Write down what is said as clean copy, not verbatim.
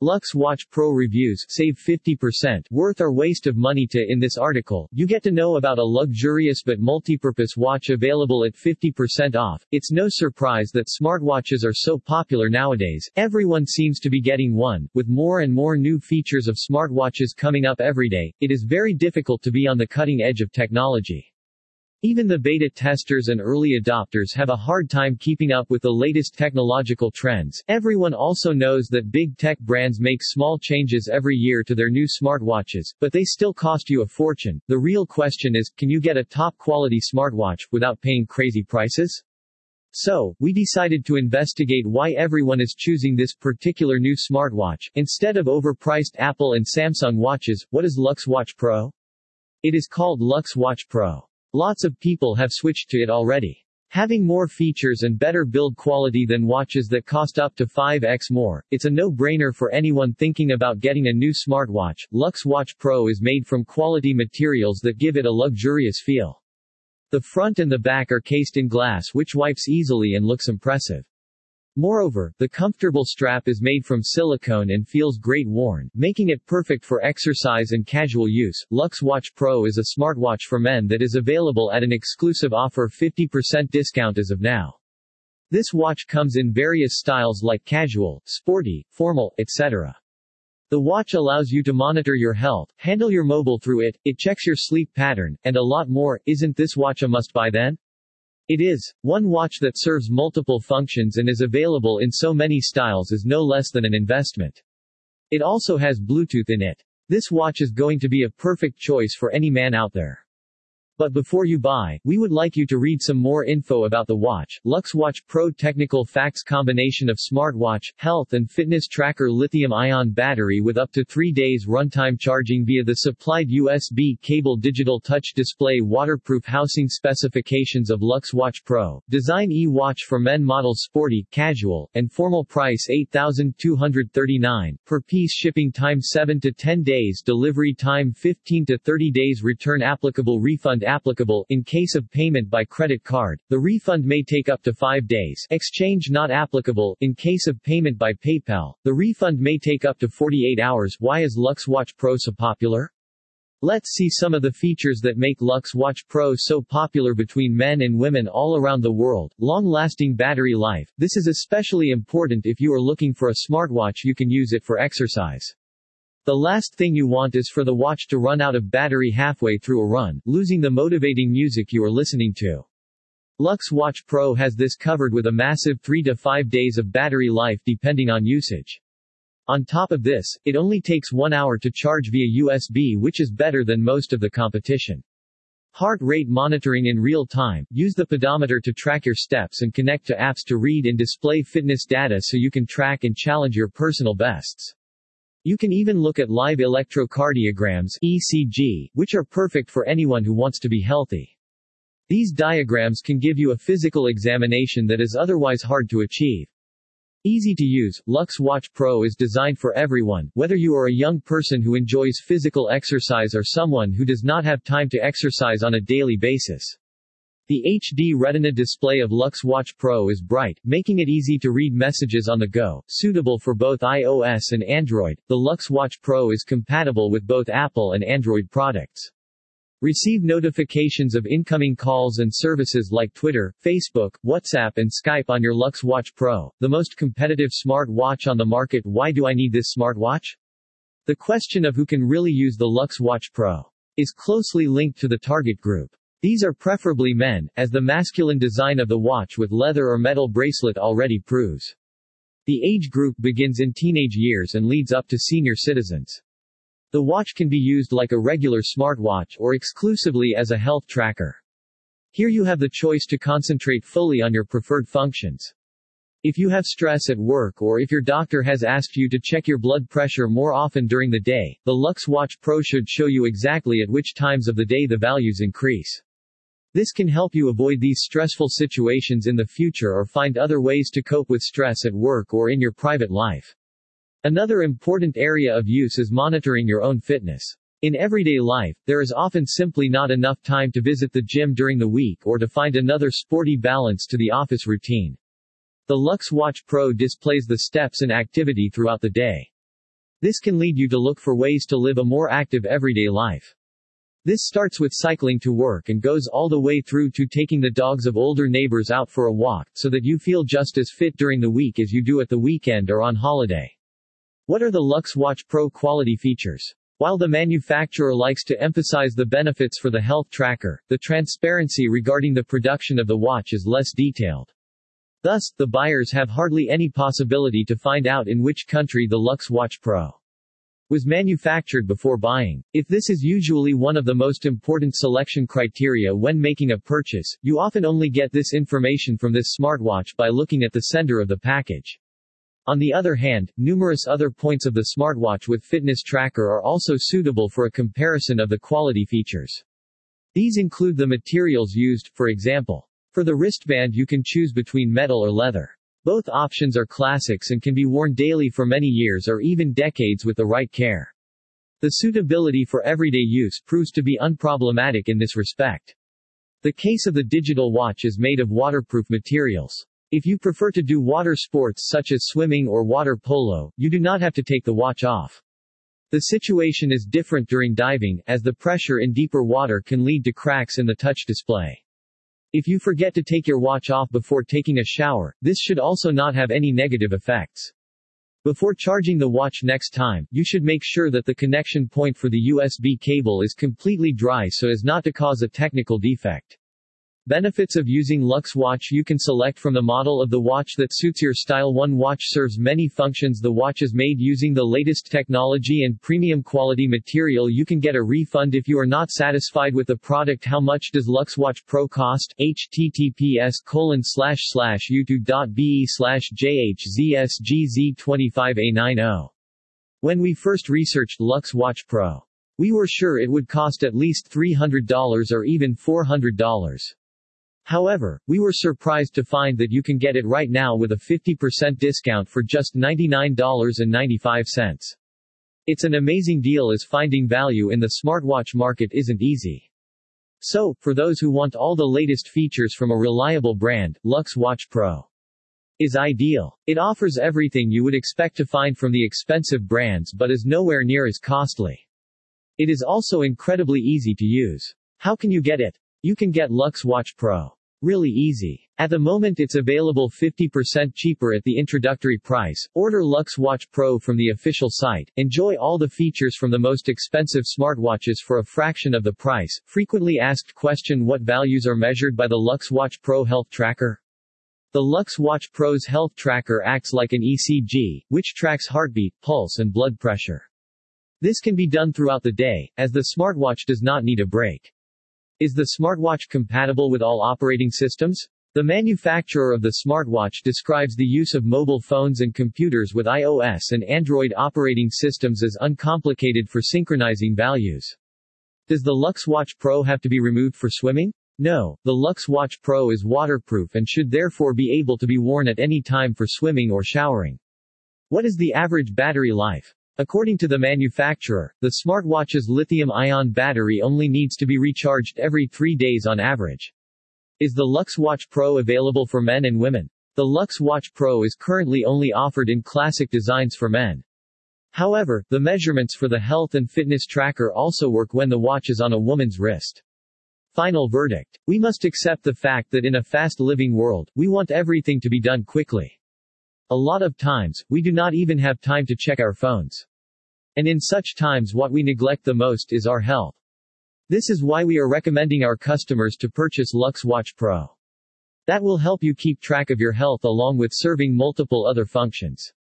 Lux Watch Pro reviews save 50%, worth or waste of money to. In this article, you get to know about a luxurious but multi-purpose watch available at 50% off. It's no surprise that smartwatches are so popular nowadays. Everyone seems to be getting one. With more and more new features of smartwatches coming up every day, it is very difficult to be on the cutting edge of technology. Even the beta testers and early adopters have a hard time keeping up with the latest technological trends. Everyone also knows that big tech brands make small changes every year to their new smartwatches, but they still cost you a fortune. The real question is, can you get a top-quality smartwatch without paying crazy prices? So, we decided to investigate why everyone is choosing this particular new smartwatch, instead of overpriced Apple and Samsung watches. What is Lux Watch Pro? It is called Lux Watch Pro. Lots of people have switched to it already. Having more features and better build quality than watches that cost up to 5x more, it's a no-brainer for anyone thinking about getting a new smartwatch. Lux Watch Pro is made from quality materials that give it a luxurious feel. The front and the back are cased in glass, which wipes easily and looks impressive. Moreover, the comfortable strap is made from silicone and feels great worn, making it perfect for exercise and casual use. Lux Watch Pro is a smartwatch for men that is available at an exclusive offer 50% discount as of now. This watch comes in various styles like casual, sporty, formal, etc. The watch allows you to monitor your health, handle your mobile through it, it checks your sleep pattern, and a lot more. Isn't this watch a must-buy then? It is. One watch that serves multiple functions and is available in so many styles is no less than an investment. It also has Bluetooth in it. This watch is going to be a perfect choice for any man out there. But before you buy, we would like you to read some more info about the watch. Lux Watch Pro Technical Facts: combination of smartwatch, health and fitness tracker, lithium-ion battery with up to 3 days runtime charging via the supplied USB cable, digital touch display, waterproof housing. Specifications of Lux Watch Pro. Design: e-watch for men, model sporty, casual, and formal. Price $8,239 per piece. Shipping time 7 to 10 days. Delivery time 15 to 30 days. Return applicable. Refund applicable. In case of payment by credit card, the refund may take up to 5 days. Exchange not applicable. In case of payment by PayPal, the refund may take up to 48 hours. Why is Lux Watch Pro so popular? Let's see some of the features that make Lux Watch Pro so popular between men and women all around the world. Long-lasting battery life. This is especially important if you are looking for a smartwatch you can use it for exercise. The last thing you want is for the watch to run out of battery halfway through a run, losing the motivating music you are listening to. Lux Watch Pro has this covered with a massive 3 to 5 days of battery life depending on usage. On top of this, it only takes 1 hour to charge via USB, which is better than most of the competition. Heart rate monitoring in real time. Use the pedometer to track your steps and connect to apps to read and display fitness data so you can track and challenge your personal bests. You can even look at live electrocardiograms (ECG), which are perfect for anyone who wants to be healthy. These diagrams can give you a physical examination that is otherwise hard to achieve. Easy to use, Lux Watch Pro is designed for everyone, whether you are a young person who enjoys physical exercise or someone who does not have time to exercise on a daily basis. The HD Retina display of Lux Watch Pro is bright, making it easy to read messages on the go, suitable for both iOS and Android. The Lux Watch Pro is compatible with both Apple and Android products. Receive notifications of incoming calls and services like Twitter, Facebook, WhatsApp and Skype on your Lux Watch Pro, the most competitive smart watch on the market. Why do I need this smartwatch? The question of who can really use the Lux Watch Pro is closely linked to the target group. These are preferably men, as the masculine design of the watch with leather or metal bracelet already proves. The age group begins in teenage years and leads up to senior citizens. The watch can be used like a regular smartwatch or exclusively as a health tracker. Here you have the choice to concentrate fully on your preferred functions. If you have stress at work or if your doctor has asked you to check your blood pressure more often during the day, the Lux Watch Pro should show you exactly at which times of the day the values increase. This can help you avoid these stressful situations in the future or find other ways to cope with stress at work or in your private life. Another important area of use is monitoring your own fitness. In everyday life, there is often simply not enough time to visit the gym during the week or to find another sporty balance to the office routine. The Lux Watch Pro displays the steps and activity throughout the day. This can lead you to look for ways to live a more active everyday life. This starts with cycling to work and goes all the way through to taking the dogs of older neighbors out for a walk, so that you feel just as fit during the week as you do at the weekend or on holiday. What are the Lux Watch Pro quality features? While the manufacturer likes to emphasize the benefits for the health tracker, the transparency regarding the production of the watch is less detailed. Thus, the buyers have hardly any possibility to find out in which country the Lux Watch Pro was manufactured before buying. If this is usually one of the most important selection criteria when making a purchase, you often only get this information from this smartwatch by looking at the sender of the package. On the other hand, numerous other points of the smartwatch with fitness tracker are also suitable for a comparison of the quality features. These include the materials used, for example. For the wristband you can choose between metal or leather. Both options are classics and can be worn daily for many years or even decades with the right care. The suitability for everyday use proves to be unproblematic in this respect. The case of the digital watch is made of waterproof materials. If you prefer to do water sports such as swimming or water polo, you do not have to take the watch off. The situation is different during diving, as the pressure in deeper water can lead to cracks in the touch display. If you forget to take your watch off before taking a shower, this should also not have any negative effects. Before charging the watch next time, you should make sure that the connection point for the USB cable is completely dry so as not to cause a technical defect. Benefits of using Lux Watch: you can select from the model of the watch that suits your style. One watch serves many functions. The watch is made using the latest technology and premium quality material. You can get a refund if you are not satisfied with the product. How much does Lux Watch Pro cost? https://youtube.be/jhzsgz25a90. When we first researched Lux Watch Pro, we were sure it would cost at least $300 or even $400. However, we were surprised to find that you can get it right now with a 50% discount for just $99.95. It's an amazing deal, as finding value in the smartwatch market isn't easy. So, for those who want all the latest features from a reliable brand, Lux Watch Pro is ideal. It offers everything you would expect to find from the expensive brands but is nowhere near as costly. It is also incredibly easy to use. How can you get it? You can get Lux Watch Pro really easy. At the moment it's available 50% cheaper at the introductory price. Order Lux Watch Pro from the official site. Enjoy all the features from the most expensive smartwatches for a fraction of the price. Frequently asked question: what values are measured by the Lux Watch Pro health tracker? The Lux Watch Pro's health tracker acts like an ECG, which tracks heartbeat, pulse and blood pressure. This can be done throughout the day, as the smartwatch does not need a break. Is the smartwatch compatible with all operating systems? The manufacturer of the smartwatch describes the use of mobile phones and computers with iOS and Android operating systems as uncomplicated for synchronizing values. Does the Lux Watch Pro have to be removed for swimming? No, the Lux Watch Pro is waterproof and should therefore be able to be worn at any time for swimming or showering. What is the average battery life? According to the manufacturer, the smartwatch's lithium-ion battery only needs to be recharged every 3 days on average. Is the Lux Watch Pro available for men and women? The Lux Watch Pro is currently only offered in classic designs for men. However, the measurements for the health and fitness tracker also work when the watch is on a woman's wrist. Final verdict: we must accept the fact that in a fast-living world, we want everything to be done quickly. A lot of times, we do not even have time to check our phones. And in such times what we neglect the most is our health. This is why we are recommending our customers to purchase Lux Watch Pro. That will help you keep track of your health along with serving multiple other functions.